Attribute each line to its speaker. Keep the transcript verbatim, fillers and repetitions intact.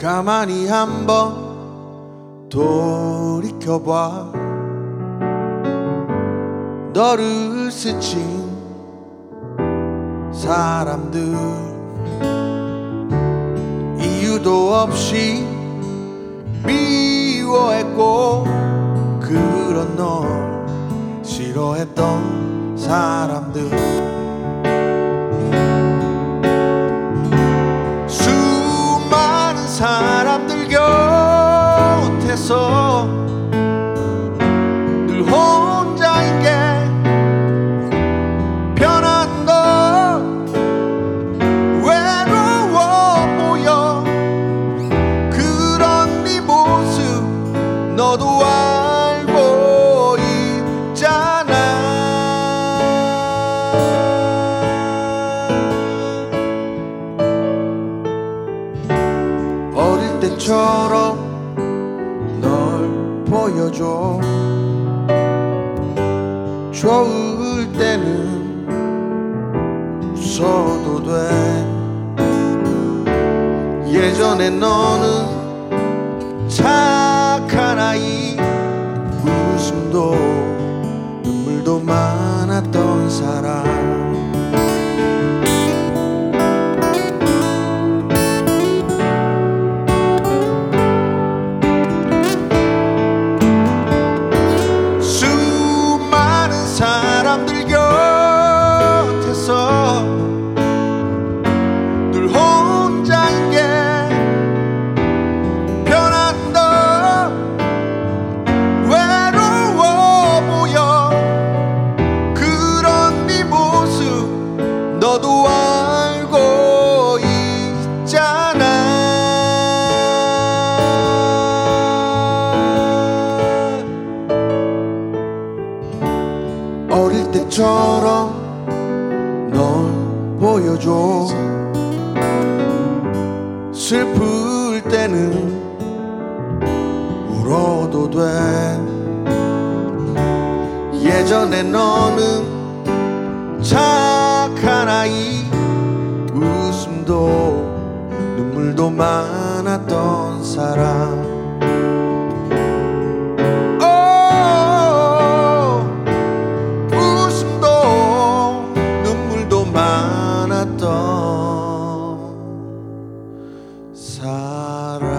Speaker 1: 가만히 한번 돌이켜봐. 너를 스친 사람들, 이유도 없이 미워했고 그런 널 싫어했던 사람들, 수많은 사람들 곁에서 늘 혼자인 게 편한 걸 외로워 보여. 그런 네 모습 너도 알고 있잖아. 어릴 때처럼 널 보여줘. 좋을 때는 웃어도 돼. 예전에 너는 착한 아이, 웃음도 눈물도 많았던 사람. 수많은 사람들 곁에서 늘 혼자인 게 편한 너 외로워 보여. 그런 네 모습 너도 알고 있잖아. 어릴 때처럼 널 보여줘. 슬플 때는 울어도 돼. 예전에 너는 착한 아이, 웃음도 눈물도 많았던 사람. 많았던 사랑.